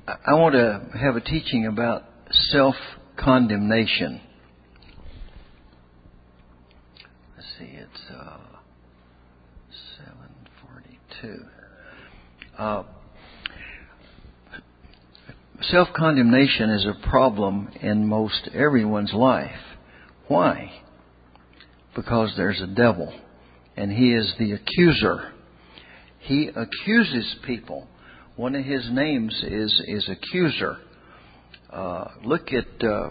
I want to have a teaching about self-condemnation. Let's see, it's 7:42. Self-condemnation is a problem in most everyone's life. Why? Because there's a devil, and he is the accuser. He accuses people. One of his names is accuser. Look at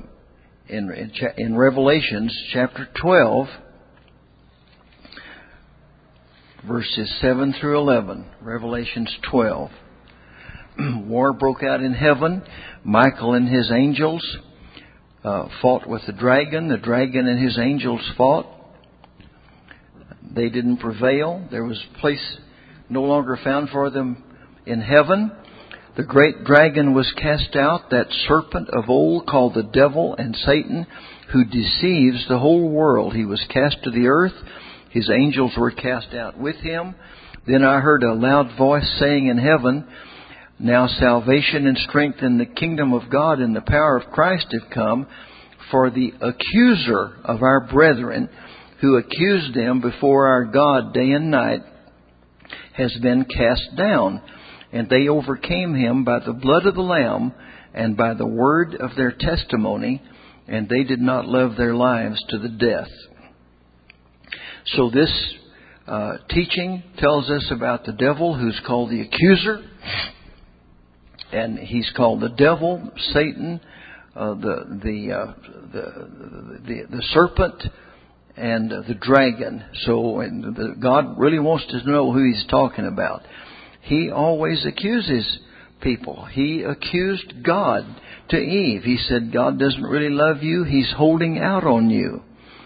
in Revelations chapter 12, verses 7 through 11. Revelations 12. War broke out in heaven. Michael and his angels fought with the dragon. The dragon and his angels fought. They didn't prevail. There was a place no longer found for them in heaven. The great dragon was cast out, that serpent of old called the devil and Satan, who deceives the whole world. He was cast to the earth. His angels were cast out with him. Then I heard a loud voice saying in heaven, now salvation and strength in the kingdom of God and the power of Christ have come, for the accuser of our brethren, who accused them before our God day and night, has been cast down. And they overcame him by the blood of the Lamb and by the word of their testimony, and they did not love their lives to the death. So this teaching tells us about the devil, who's called the accuser. And he's called the devil, Satan, the serpent, and the dragon. So God really wants to know who he's talking about. He always accuses people. He accused God to Eve. He said God doesn't really love you. He's holding out on you.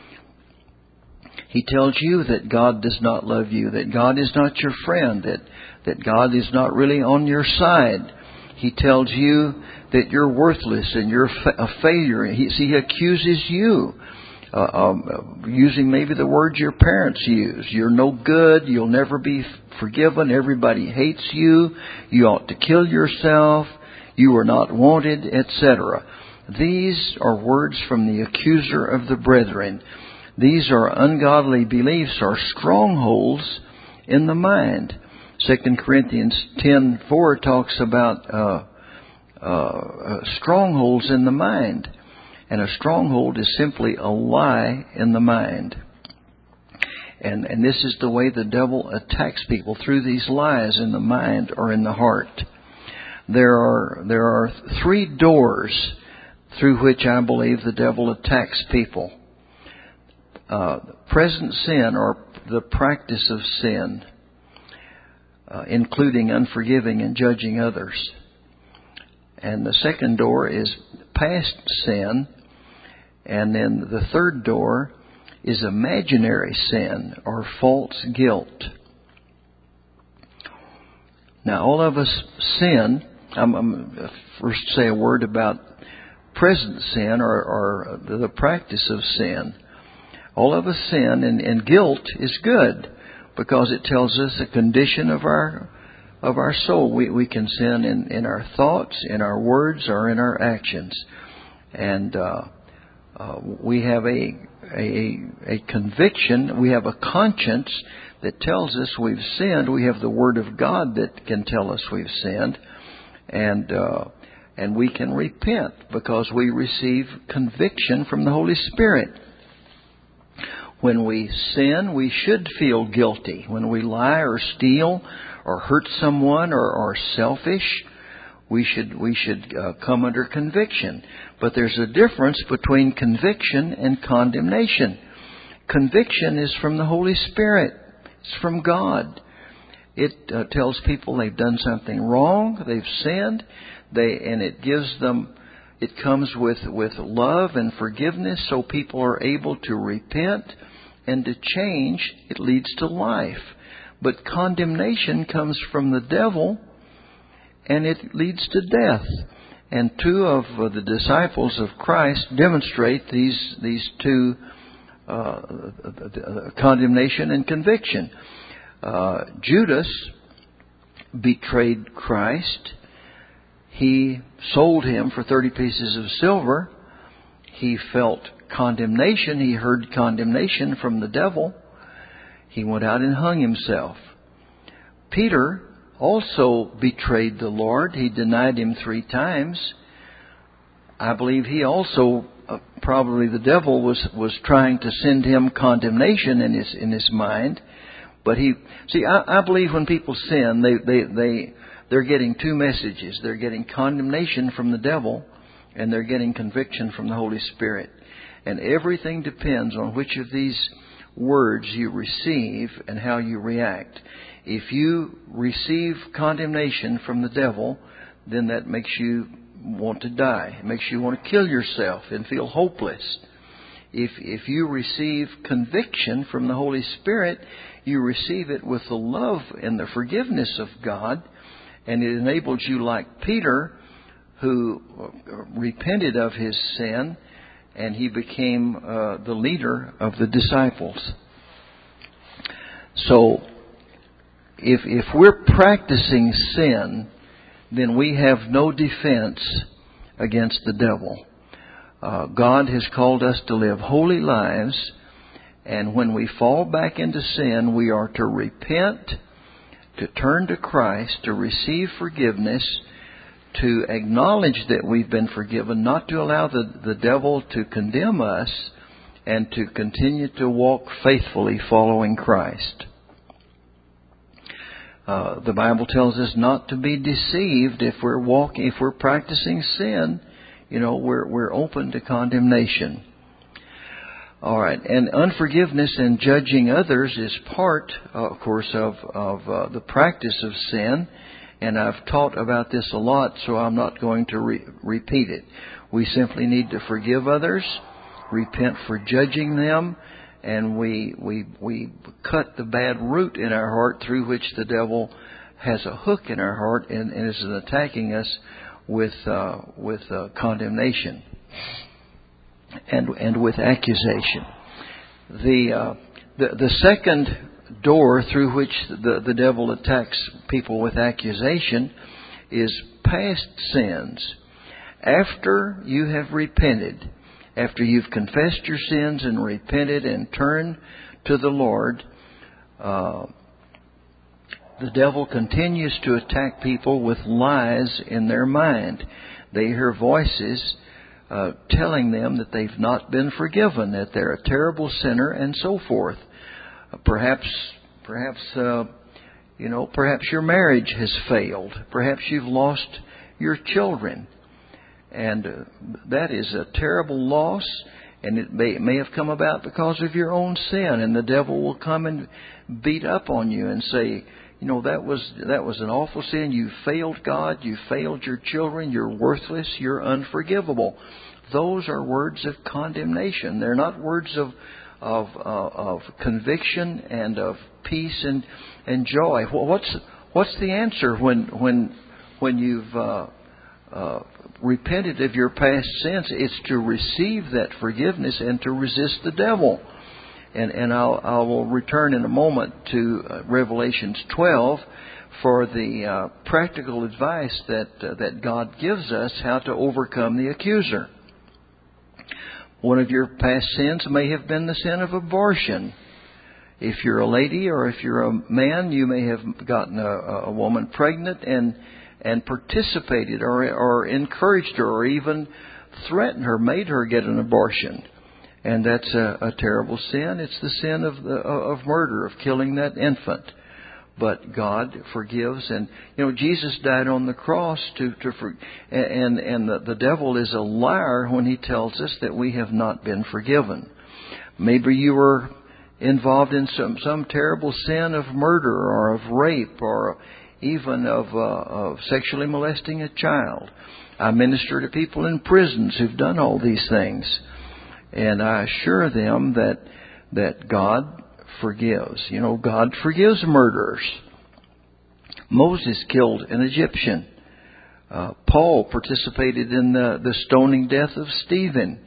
He tells you that God does not love you, that God is not your friend, that God is not really on your side. He tells you that you're worthless and you're a failure. He accuses you, using maybe the words your parents use. You're no good. You'll never be forgiven. Everybody hates you. You ought to kill yourself. You are not wanted, etc. These are words from the accuser of the brethren. These are ungodly beliefs, or strongholds in the mind. 2 Corinthians 10:4 talks about strongholds in the mind. And a stronghold is simply a lie in the mind. And this is the way the devil attacks people, through these lies in the mind or in the heart. There are three doors through which I believe the devil attacks people. Present sin, or the practice of sin, including unforgiving and judging others. And the second door is past sin. And then the third door is imaginary sin, or false guilt. Now, all of us sin. I'm first say a word about present sin, or the practice of sin. All of us sin, and guilt is good, because it tells us the condition of our soul. We can sin in our thoughts, in our words, or in our actions. And we have a conviction. We have a conscience that tells us we've sinned. We have the Word of God that can tell us we've sinned. And we can repent because we receive conviction from the Holy Spirit. When we sin, we should feel guilty. When we lie or steal or hurt someone or are selfish, we should come under conviction. But there's a difference between conviction and condemnation. Conviction is from the Holy Spirit. It's from God. It tells people they've done something wrong, they've sinned, and it gives them. It comes with love and forgiveness, so people are able to repent and to change. It leads to life. But condemnation comes from the devil, and it leads to death. And two of the disciples of Christ demonstrate these two, condemnation and conviction. Judas betrayed Christ. he sold him for 30 pieces of silver. He felt condemnation. He heard condemnation from the devil. He went out and hung himself. Peter also betrayed the Lord. He denied him 3 times. I believe he also, probably the devil was trying to send him condemnation in his mind. But I believe when people sin, they're getting 2 messages. They're getting condemnation from the devil, and they're getting conviction from the Holy Spirit. And everything depends on which of these words you receive and how you react. If you receive condemnation from the devil, then that makes you want to die. It makes you want to kill yourself and feel hopeless. If you receive conviction from the Holy Spirit, you receive it with the love and the forgiveness of God, and it enables you, like Peter, who repented of his sin, and he became the leader of the disciples. So, if we're practicing sin, then we have no defense against the devil. God has called us to live holy lives, and when we fall back into sin, we are to repent, to turn to Christ, to receive forgiveness, to acknowledge that we've been forgiven, not to allow the devil to condemn us, and to continue to walk faithfully following Christ. The Bible tells us not to be deceived. If we're practicing sin, we're open to condemnation. All right, and unforgiveness and judging others is part, of course, of the practice of sin. And I've taught about this a lot, so I'm not going to repeat it. We simply need to forgive others, repent for judging them, and we cut the bad root in our heart through which the devil has a hook in our heart and is attacking us with condemnation and with accusation. The second door through which the devil attacks people with accusation is past sins. After you have repented, after you've confessed your sins and repented and turned to the Lord, the devil continues to attack people with lies in their mind. They hear voices telling them that they've not been forgiven, that they're a terrible sinner, and so forth. Perhaps your marriage has failed. Perhaps you've lost your children. And that is a terrible loss, and it may have come about because of your own sin. And the devil will come and beat up on you and say, that was an awful sin. You failed God. You failed your children. You're worthless. You're unforgivable. Those are words of condemnation. They're not words of conviction and of peace and joy. What's the answer when you've repented of your past sins? It's to receive that forgiveness and to resist the devil. And I will return in a moment to Revelations 12 for the practical advice that God gives us how to overcome the accuser. One of your past sins may have been the sin of abortion. If you're a lady or if you're a man, you may have gotten a woman pregnant and participated or encouraged her or even threatened her, made her get an abortion. And that's a terrible sin. It's the sin of murder, of killing that infant. But God forgives, and Jesus died on the cross and the devil is a liar when he tells us that we have not been forgiven. Maybe you were involved in some terrible sin of murder or of rape or even of sexually molesting a child. I minister to people in prisons who've done all these things, and I assure them that God forgives. God forgives murderers. Moses killed an Egyptian. Paul participated in the stoning death of Stephen.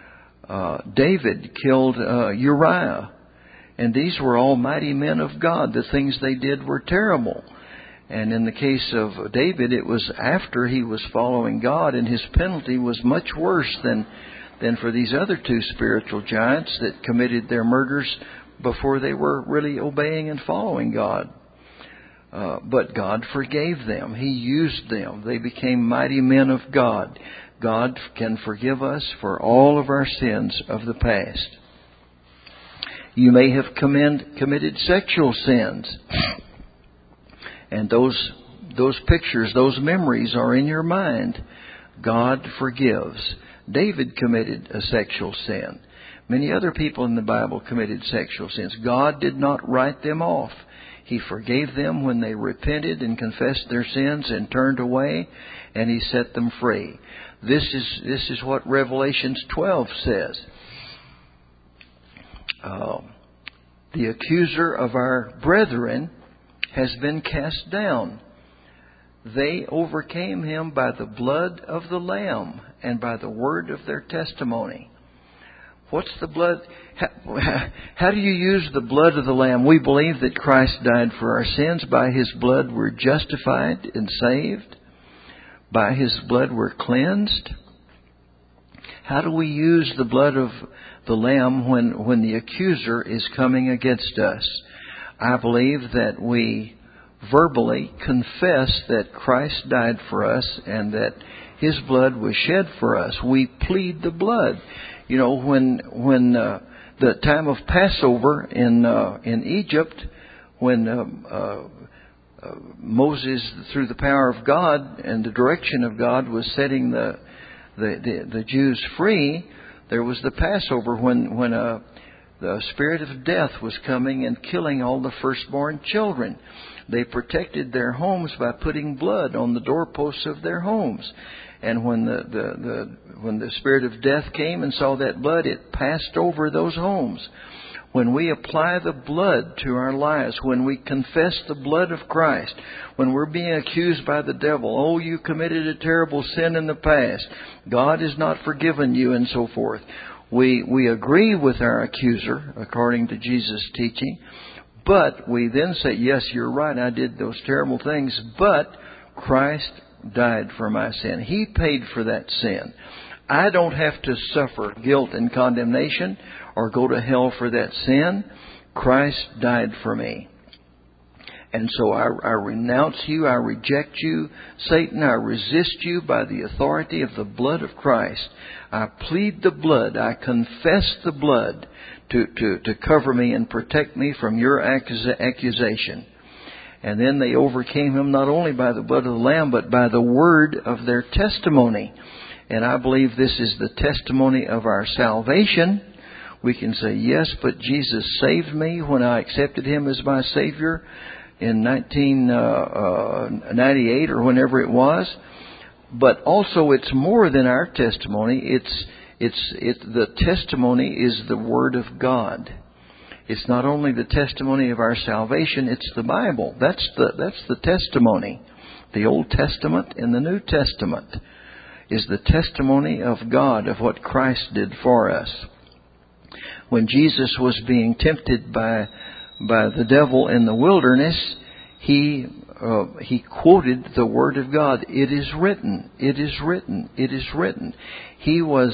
David killed Uriah. And these were all mighty men of God. The things they did were terrible. And in the case of David, it was after he was following God, and his penalty was much worse than for these other two spiritual giants that committed their murders before they were really obeying and following God. But God forgave them. He used them. They became mighty men of God. God can forgive us for all of our sins of the past. You may have committed sexual sins. And those pictures, those memories are in your mind. God forgives. David committed a sexual sin. Many other people in the Bible committed sexual sins. God did not write them off. He forgave them when they repented and confessed their sins and turned away, and He set them free. This is what Revelation 12 says. The accuser of our brethren has been cast down. They overcame him by the blood of the Lamb and by the word of their testimony. What's the blood? How do you use the blood of the Lamb? We believe that Christ died for our sins. By His blood we're justified and saved. By His blood we're cleansed. How do we use the blood of the Lamb when the accuser is coming against us? I believe that we verbally confess that Christ died for us and that His blood was shed for us. We plead the blood. You know, when the time of Passover in Egypt, when Moses, through the power of God and the direction of God, was setting the Jews free, there was the Passover when the spirit of death was coming and killing all the firstborn children. They protected their homes by putting blood on the doorposts of their homes. And when the spirit of death came and saw that blood, it passed over those homes. When we apply the blood to our lives, when we confess the blood of Christ, when we're being accused by the devil, oh, you committed a terrible sin in the past, God has not forgiven you, and so forth. We agree with our accuser, according to Jesus' teaching, but we then say, yes, you're right, I did those terrible things, but Christ died for my sin. He paid for that sin. I don't have to suffer guilt and condemnation or go to hell for that sin. Christ died for me. And so I renounce you, I reject you, Satan, I resist you by the authority of the blood of Christ. I plead the blood, I confess the blood to cover me and protect me from your accusation. And then they overcame him not only by the blood of the Lamb, but by the word of their testimony. And I believe this is the testimony of our salvation. We can say, yes, but Jesus saved me when I accepted Him as my Savior in 1998 or whenever it was. But also it's more than our testimony. The testimony is the Word of God. It's not only the testimony of our salvation, it's the Bible. That's the testimony. The Old Testament and the New Testament is the testimony of God of what Christ did for us. When Jesus was being tempted by the devil in the wilderness, he quoted the Word of God. It is written. It is written. It is written. He was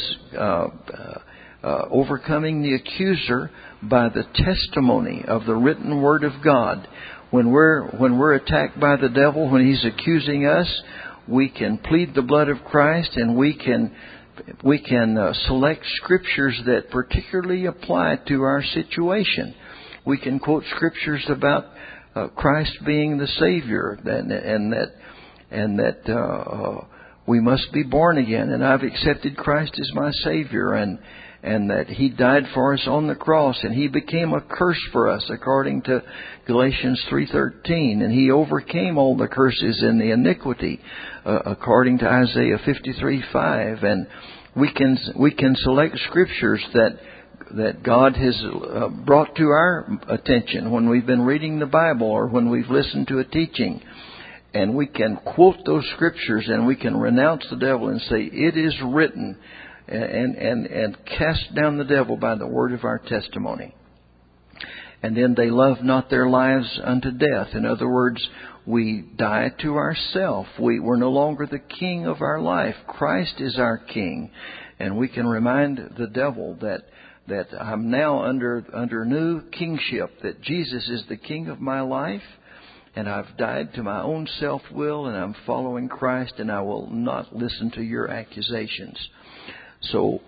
overcoming the accuser by the testimony of the written Word of God. When we're attacked by the devil, when he's accusing us, we can plead the blood of Christ, and we can select scriptures that particularly apply to our situation. We can quote scriptures about Christ being the Savior, and that we must be born again, and I've accepted Christ as my Savior, and that He died for us on the cross, and He became a curse for us, according to Galatians 3:13, and He overcame all the curses and the iniquity, according to Isaiah 53:5, and we can select scriptures that God has brought to our attention when we've been reading the Bible or when we've listened to a teaching. And we can quote those scriptures, and we can renounce the devil and say, it is written, and cast down the devil by the word of our testimony. And then they love not their lives unto death. In other words, We die to ourself. We're no longer the king of our life. Christ is our king. And we can remind the devil that I'm now under new kingship, that Jesus is the king of my life, and I've died to my own self-will, and I'm following Christ, and I will not listen to your accusations. So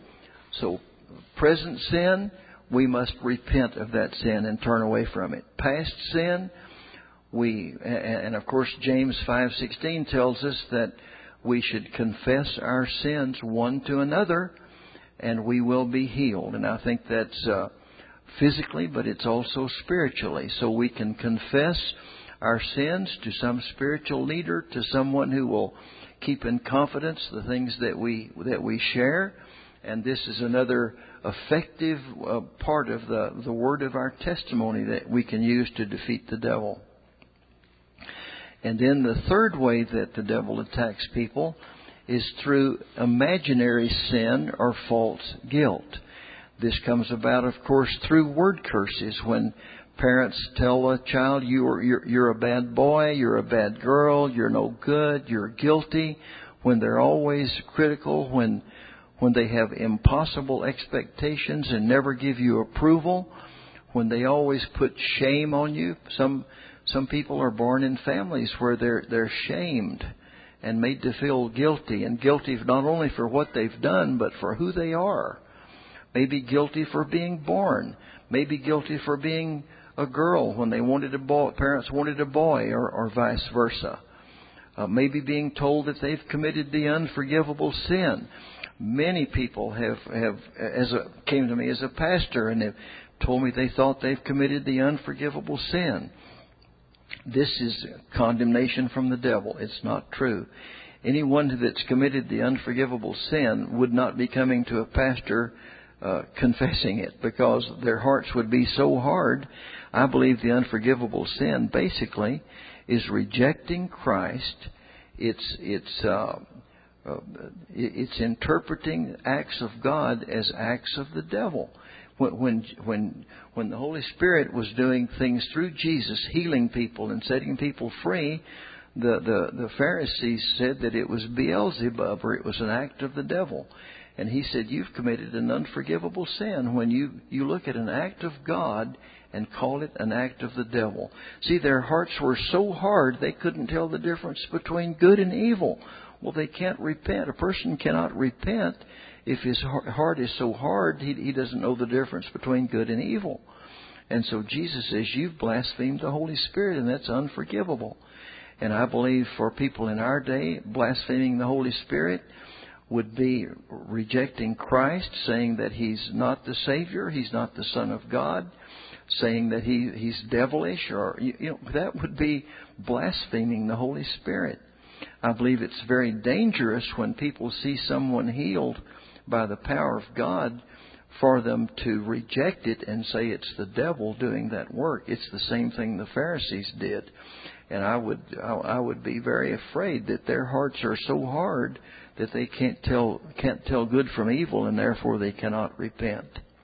present sin, we must repent of that sin and turn away from it. Past sin, and of course James 5:16 tells us that we should confess our sins one to another, and we will be healed. And I think that's physically, but it's also spiritually. So we can confess our sins to some spiritual leader, to someone who will keep in confidence the things that we share. And this is another effective part of the word of our testimony that we can use to defeat the devil. And then the third way that the devil attacks people is through imaginary sin or false guilt. This comes about, of course, through word curses. When parents tell a child, you're a bad boy, you're a bad girl, you're no good, you're guilty. When they're always critical, when they have impossible expectations and never give you approval, when they always put shame on you. Some people are born in families where they're shamed and made to feel guilty, and guilty not only for what they've done, but for who they are. Maybe guilty for being born. Maybe guilty for being a girl when they wanted a boy, parents wanted a boy, or vice versa. Maybe being told that they've committed the unforgivable sin. Many people came to me as a pastor, and they've told me they thought they've committed the unforgivable sin. This is condemnation from the devil. It's not true. Anyone that's committed the unforgivable sin would not be coming to a pastor confessing it, because their hearts would be so hard. I believe the unforgivable sin basically is rejecting Christ. It's interpreting acts of God as acts of the devil. When the Holy Spirit was doing things through Jesus, healing people and setting people free, the Pharisees said that it was Beelzebub, or it was an act of the devil. And he said, you've committed an unforgivable sin when you look at an act of God and call it an act of the devil. See, their hearts were so hard they couldn't tell the difference between good and evil. Well, they can't repent. A person cannot repent if his heart is so hard he doesn't know the difference between good and evil. And so Jesus says, you've blasphemed the Holy Spirit, and that's unforgivable. And I believe for people in our day, blaspheming the Holy Spirit would be rejecting Christ, saying that He's not the Savior, He's not the Son of God, saying that He's devilish, or that would be blaspheming the Holy Spirit. I believe it's very dangerous when people see someone healed by the power of God for them to reject it and say it's the devil doing that work. It's the same thing the Pharisees did. And I would be very afraid that their hearts are so hard that they can't tell good from evil, and therefore they cannot repent.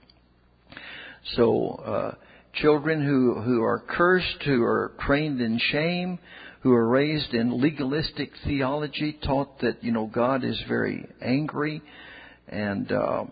So children who are cursed, who are trained in shame, who are raised in legalistic theology, taught that God is very angry, and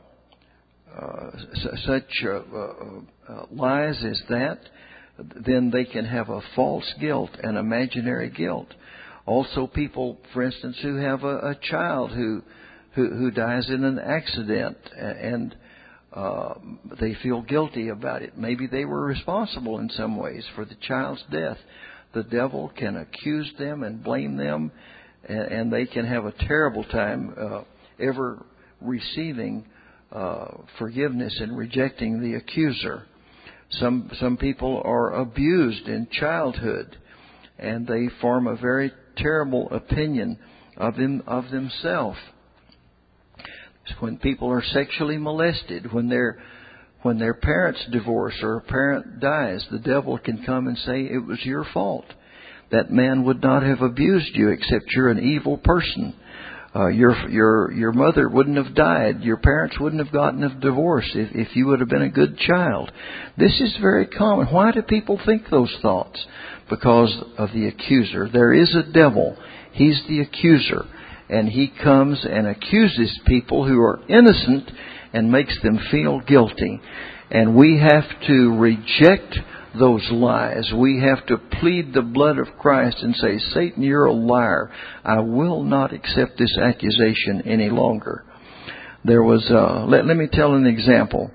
such lies as that, then they can have a false guilt, an imaginary guilt. Also, people, for instance, who have a child who dies in an accident, and they feel guilty about it. Maybe they were responsible in some ways for the child's death. The devil can accuse them and blame them, and they can have a terrible time ever receiving forgiveness and rejecting the accuser. Some people are abused in childhood, and they form a very terrible opinion of themselves. When people are sexually molested, when their parents divorce or a parent dies, the devil can come and say it was your fault. That man would not have abused you except you're an evil person. Your mother wouldn't have died. Your parents wouldn't have gotten a divorce if you would have been a good child. This is very common. Why do people think those thoughts? Because of the accuser. There is a devil. He's the accuser. And he comes and accuses people who are innocent and makes them feel guilty. And we have to reject those lies. We have to plead the blood of Christ and say, Satan, you're a liar. I will not accept this accusation any longer. There was, let me tell an example.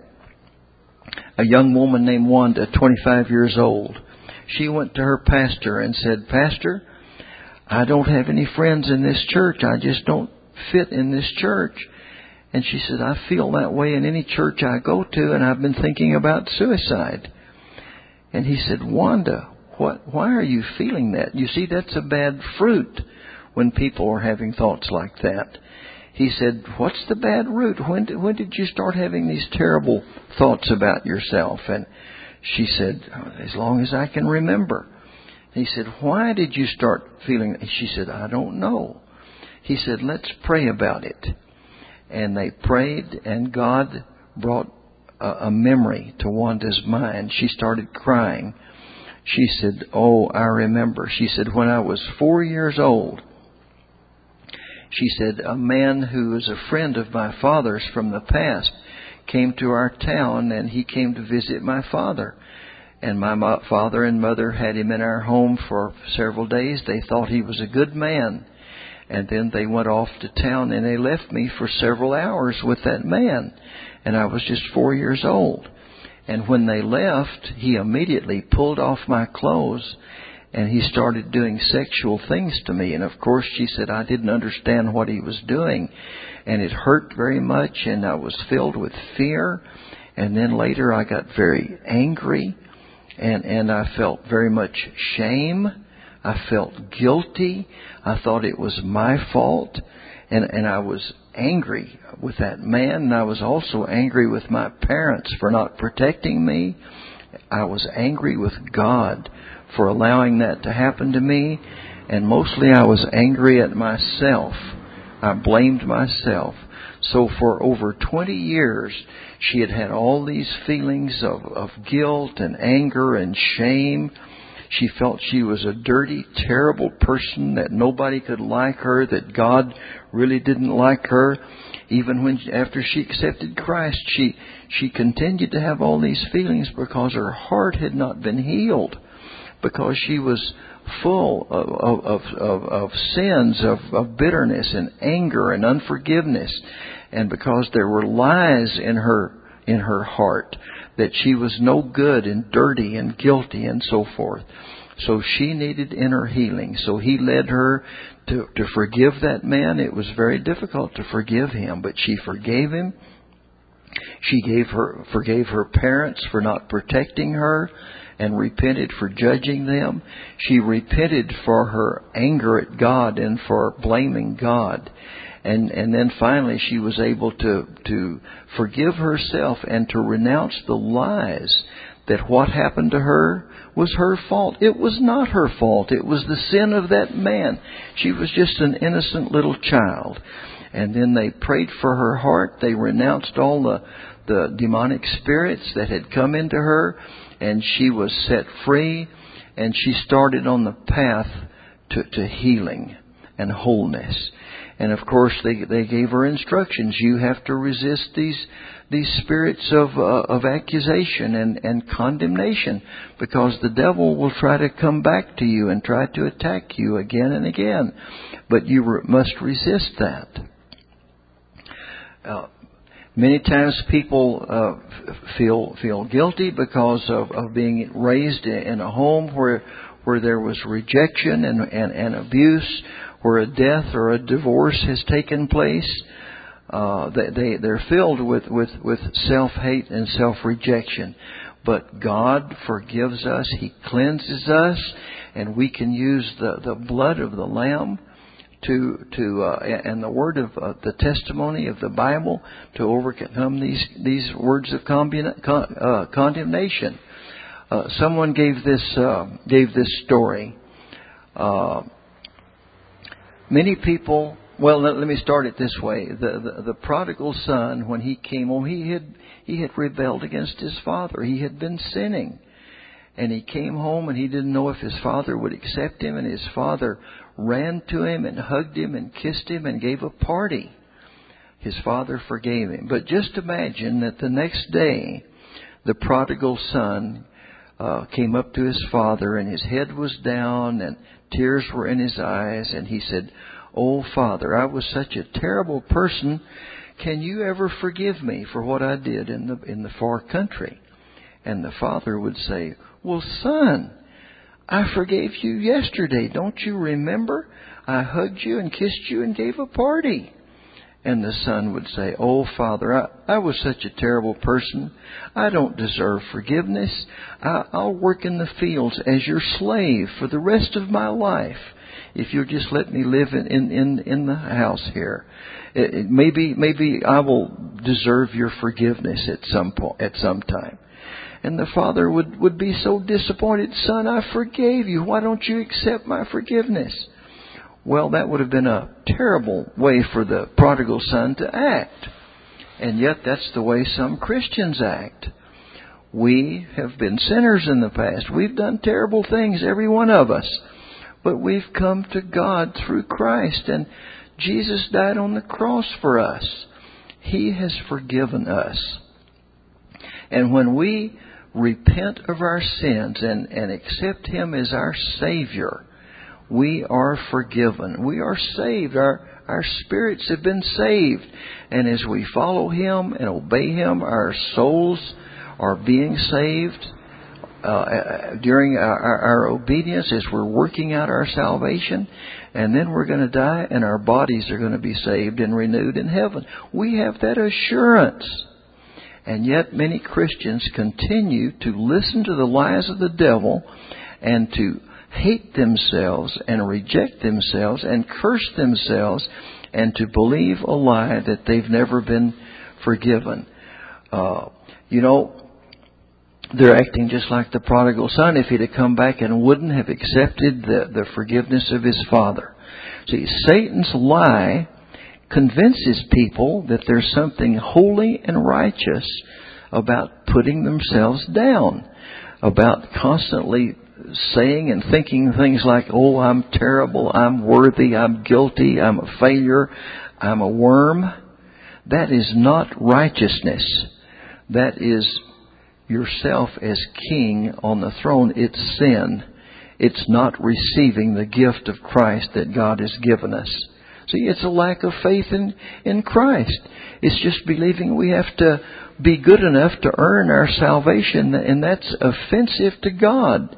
A young woman named Wanda, 25 years old. She went to her pastor and said, Pastor, I don't have any friends in this church. I just don't fit in this church. And she said, I feel that way in any church I go to, and I've been thinking about suicide. And he said, Wanda, why are you feeling that? You see, that's a bad fruit when people are having thoughts like that. He said, what's the bad root? When did you start having these terrible thoughts about yourself? And she said, as long as I can remember. He said, why did you start feeling that? She said, I don't know. He said, let's pray about it. And they prayed, and God brought a memory to Wanda's mind. She started crying. She said, oh, I remember. She said, when I was 4 years old, she said, a man who is a friend of my father's from the past came to our town, and he came to visit my father. And my father and mother had him in our home for several days. They thought he was a good man. And then they went off to town, and they left me for several hours with that man. And I was just 4 years old. And when they left, he immediately pulled off my clothes, and he started doing sexual things to me. And of course, she said, I didn't understand what he was doing. And it hurt very much, and I was filled with fear. And then later I got very angry, and I felt very much shame. I felt guilty. I thought it was my fault. And I was angry with that man. And I was also angry with my parents for not protecting me. I was angry with God for allowing that to happen to me. And mostly I was angry at myself. I blamed myself. So for over 20 years, she had had all these feelings of guilt and anger and shame. She felt she was a dirty, terrible person, that nobody could like her, that God really didn't like her. Even after she accepted Christ, she continued to have all these feelings because her heart had not been healed, because she was full of sins, of bitterness and anger and unforgiveness, and because there were lies in her heart that she was no good and dirty and guilty and so forth. So she needed inner healing. So he led her to forgive that man. It was very difficult to forgive him, but she forgave him. She forgave her parents for not protecting her and repented for judging them. She repented for her anger at God and for blaming God. And then finally she was able to forgive herself and to renounce the lies that what happened to her was her fault. It was not her fault. It was the sin of that man. She was just an innocent little child. And then they prayed for her heart. They renounced all the demonic spirits that had come into her, and she was set free, and she started on the path to healing and wholeness. And of course, they gave her instructions. You have to resist these spirits of accusation and condemnation, because the devil will try to come back to you and try to attack you again and again. But you must resist that. Many times people feel guilty because of being raised in a home where there was rejection and abuse, where a death or a divorce has taken place. They're filled with self-hate and self-rejection. But God forgives us. He cleanses us, and we can use the blood of the Lamb and the word of the testimony of the Bible to overcome these words of condemnation. Someone gave this story. Many people Well, let me start it this way. The prodigal son, when he came home, he had rebelled against his father. He had been sinning. And he came home and he didn't know if his father would accept him. And his father ran to him and hugged him and kissed him and gave a party. His father forgave him. But just imagine that the next day, the prodigal son came up to his father and his head was down and tears were in his eyes. And he said, "Oh, Father, I was such a terrible person. Can you ever forgive me for what I did in the far country?" And the father would say, "Well, son, I forgave you yesterday. Don't you remember? I hugged you and kissed you and gave a party." And the son would say, "Oh, Father, I was such a terrible person. I don't deserve forgiveness. I'll work in the fields as your slave for the rest of my life if you'll just let me live in the house here. Maybe I will deserve your forgiveness at some time." And the father would be so disappointed. "Son, I forgave you. Why don't you accept my forgiveness?" Well, that would have been a terrible way for the prodigal son to act. And yet that's the way some Christians act. We have been sinners in the past. We've done terrible things, every one of us. But we've come to God through Christ. And Jesus died on the cross for us. He has forgiven us. And when we repent of our sins and accept Him as our Savior, we are forgiven. We are saved. Our spirits have been saved. And as we follow Him and obey Him, our souls are being saved during our obedience as we're working out our salvation. And then we're going to die and our bodies are going to be saved and renewed in heaven. We have that assurance. And yet many Christians continue to listen to the lies of the devil and to hate themselves and reject themselves and curse themselves and to believe a lie that they've never been forgiven. They're acting just like the prodigal son if he'd have come back and wouldn't have accepted the forgiveness of his father. See, Satan's lie convinces people that there's something holy and righteous about putting themselves down, about constantly saying and thinking things like, "Oh, I'm terrible, I'm worthy, I'm guilty, I'm a failure, I'm a worm." That is not righteousness. That is yourself as king on the throne. It's sin. It's not receiving the gift of Christ that God has given us. See, it's a lack of faith in Christ. It's just believing we have to be good enough to earn our salvation, and that's offensive to God.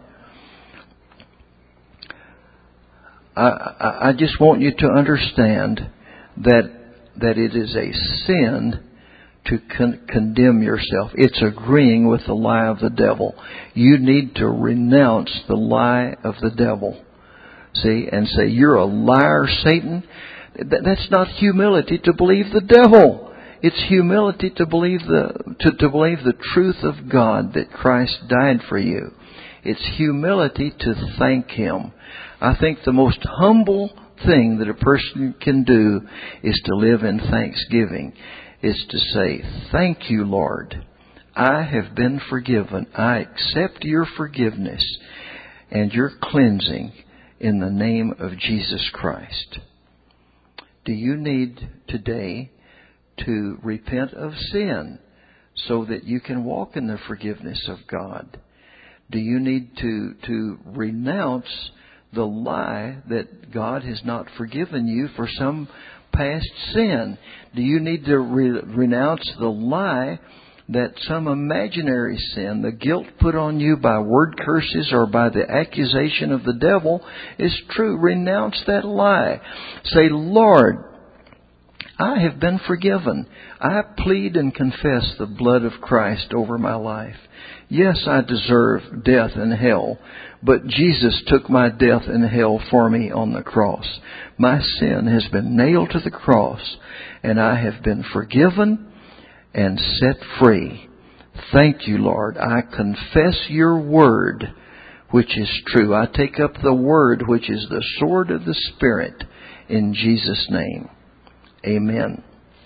I just want you to understand that it is a sin to condemn yourself. It's agreeing with the lie of the devil. You need to renounce the lie of the devil. See, and say, "You're a liar, Satan." That's not humility to believe the devil. It's humility to believe the truth of God, that Christ died for you. It's humility to thank Him. I think the most humble thing that a person can do is to live in thanksgiving. Is to say, "Thank you, Lord. I have been forgiven. I accept your forgiveness and your cleansing in the name of Jesus Christ." Do you need today to repent of sin so that you can walk in the forgiveness of God? Do you need to renounce the lie that God has not forgiven you for some past sin? Do you need to renounce the lie that some imaginary sin, the guilt put on you by word curses or by the accusation of the devil, is true? Renounce that lie. Say, "Lord, I have been forgiven. I plead and confess the blood of Christ over my life. Yes, I deserve death and hell, but Jesus took my death and hell for me on the cross. My sin has been nailed to the cross, and I have been forgiven and set free. Thank you, Lord. I confess your word, which is true. I take up the word, which is the sword of the Spirit, in Jesus' name. Amen.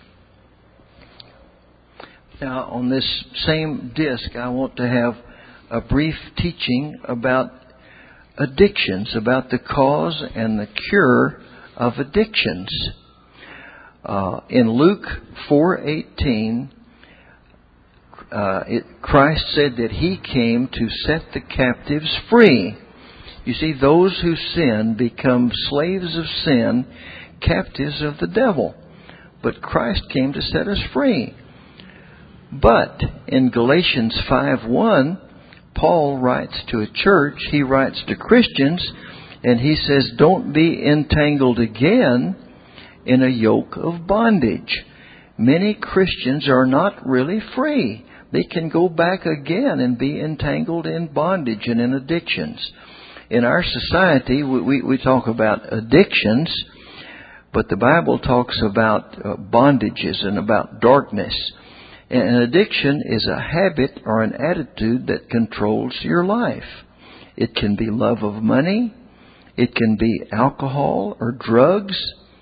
Now, on this same disc, I want to have a brief teaching about addictions, about the cause and the cure of addictions. In Luke 4:18, Christ said that He came to set the captives free. You see, those who sin become slaves of sin, captives of the devil. But Christ came to set us free. But in Galatians 5:1, Paul writes to a church, he writes to Christians, and he says, don't be entangled again in a yoke of bondage. Many Christians are not really free. They can go back again and be entangled in bondage and in addictions. In our society, we talk about addictions, but the Bible talks about bondages and about darkness. An addiction is a habit or an attitude that controls your life. It can be love of money. It can be alcohol or drugs,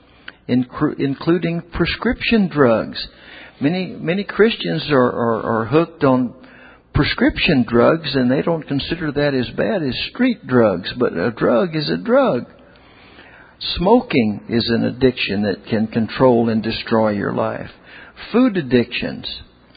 including prescription drugs. Many Christians are hooked on prescription drugs, and they don't consider that as bad as street drugs. But a drug is a drug. Smoking is an addiction that can control and destroy your life. Food addictions,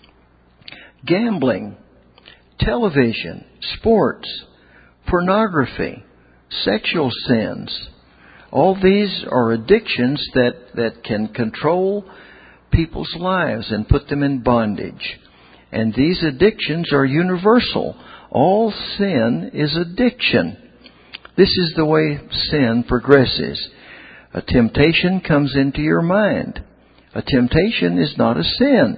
gambling, television, sports, pornography, sexual sins. All these are addictions that can control people's lives and put them in bondage. And these addictions are universal. All sin is addiction. This is the way sin progresses. A temptation comes into your mind. A temptation is not a sin.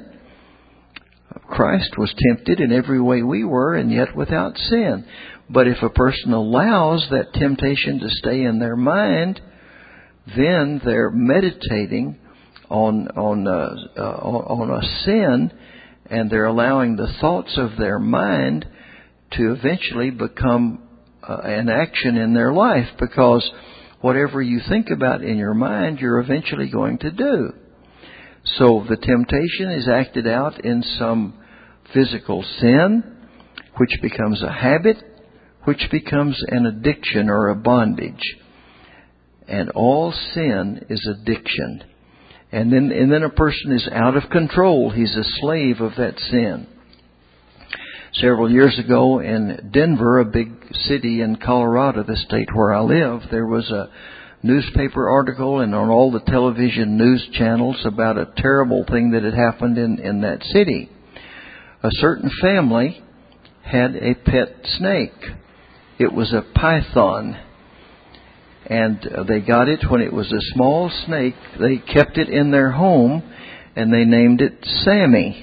Christ was tempted in every way we were, and yet without sin. But if a person allows that temptation to stay in their mind, then they're meditating on a sin, and they're allowing the thoughts of their mind to eventually become an action in their life, because whatever you think about in your mind, you're eventually going to do. So the temptation is acted out in some physical sin, which becomes a habit, which becomes an addiction or a bondage. And all sin is addiction. And then a person is out of control. He's a slave of that sin. Several years ago in Denver, a big city in Colorado, the state where I live, there was a newspaper article and on all the television news channels about a terrible thing that had happened in that city. A certain family had a pet snake. It was a python. And they got it when it was a small snake. They kept it in their home, and they named it Sammy.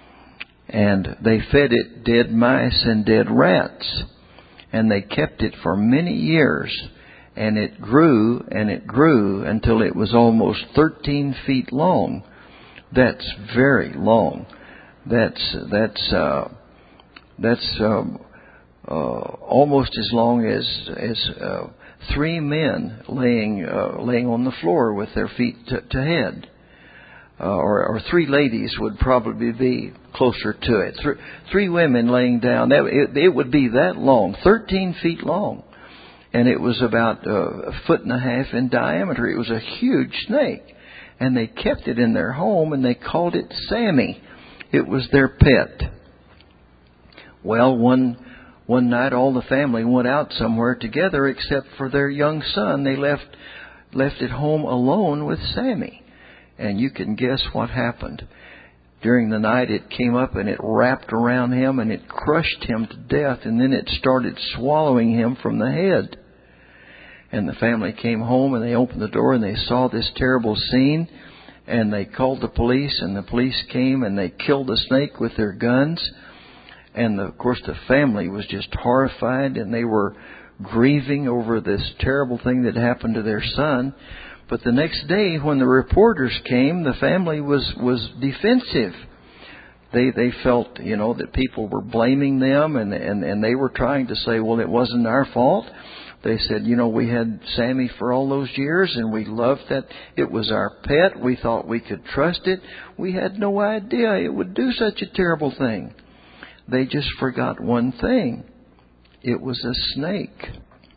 And they fed it dead mice and dead rats. And they kept it for many years. And it grew until it was almost 13 feet long. That's very long. That's almost as long as 3 men laying on the floor with their feet to head. Or 3 ladies would probably be closer to it. 3 women laying down. It would be that long, 13 feet long. And it was about 1.5 feet in diameter. It was a huge snake. And they kept it in their home, and they called it Sammy. It was their pet. Well, one night all the family went out somewhere together except for their young son. They left at home alone with Sammy. And you can guess what happened. During the night it came up and it wrapped around him and it crushed him to death, and then it started swallowing him from the head. And the family came home and they opened the door and they saw this terrible scene, and they called the police, and the police came and they killed the snake with their guns. And of course the family was just horrified, and they were grieving over this terrible thing that happened to their son. But the next day when the reporters came, the family was defensive. They felt, that people were blaming them, and they were trying to say, well, it wasn't our fault. They said, we had Sammy for all those years and we loved that. It was our pet. We thought we could trust it. We had no idea it would do such a terrible thing. They just forgot one thing. It was a snake.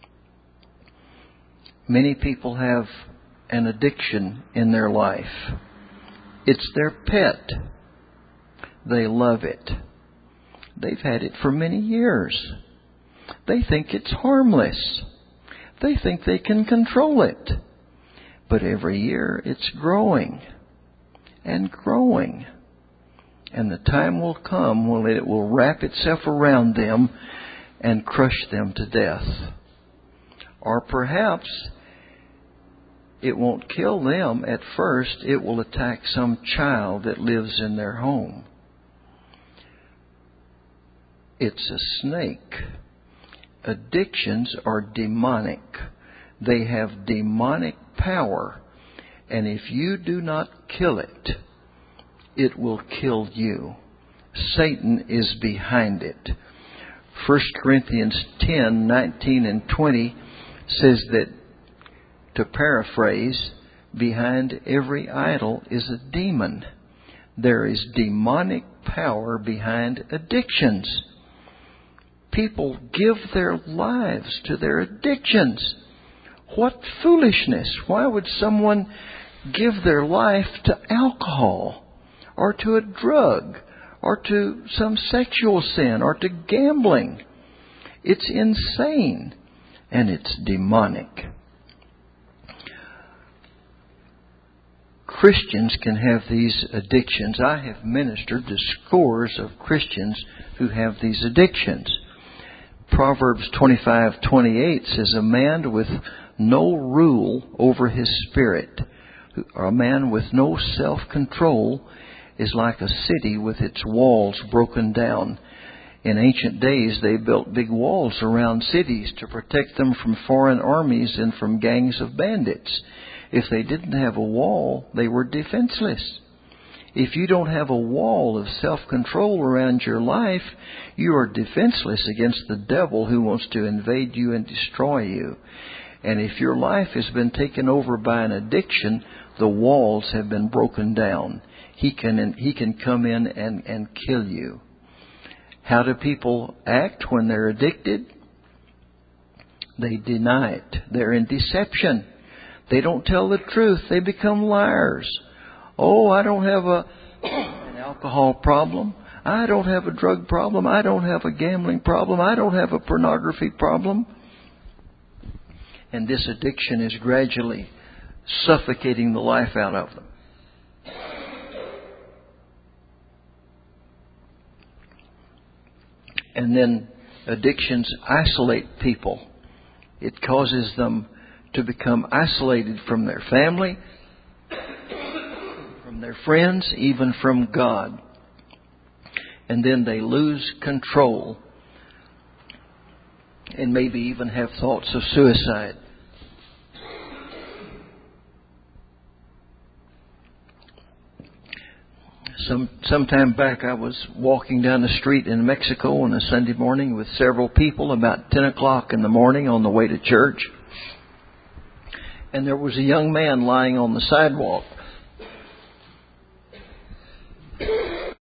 Many people have an addiction in their life. It's their pet. They love it. They've had it for many years. They think it's harmless. They think they can control it. But every year it's growing and growing. And the time will come when it will wrap itself around them and crush them to death. Or perhaps it won't kill them at first. It will attack some child that lives in their home. It's a snake. Addictions are demonic. They have demonic power. And if you do not kill it, it will kill you. Satan is behind it. 1 Corinthians 10, 19 and 20 says that, to paraphrase, behind every idol is a demon. There is demonic power behind addictions. People give their lives to their addictions. What foolishness! Why would someone give their life to alcohol, or to a drug, or to some sexual sin, or to gambling? It's insane, and it's demonic. Christians can have these addictions. I have ministered to scores of Christians who have these addictions. Proverbs 25:28 says, a man with no rule over his spirit, or a man with no self-control, is like a city with its walls broken down. In ancient days, they built big walls around cities to protect them from foreign armies and from gangs of bandits. If they didn't have a wall, they were defenseless. If you don't have a wall of self-control around your life, you are defenseless against the devil who wants to invade you and destroy you. And if your life has been taken over by an addiction, the walls have been broken down. He can come in and kill you. How do people act when they're addicted? They deny it. They're in deception. They don't tell the truth. They become liars. Oh, I don't have an alcohol problem. I don't have a drug problem. I don't have a gambling problem. I don't have a pornography problem. And this addiction is gradually suffocating the life out of them. And then addictions isolate people. It causes them to become isolated from their family, from their friends, even from God. And then they lose control and maybe even have thoughts of suicide. Some time back, I was walking down the street in Mexico on a Sunday morning with several people about 10 o'clock in the morning on the way to church. And there was a young man lying on the sidewalk.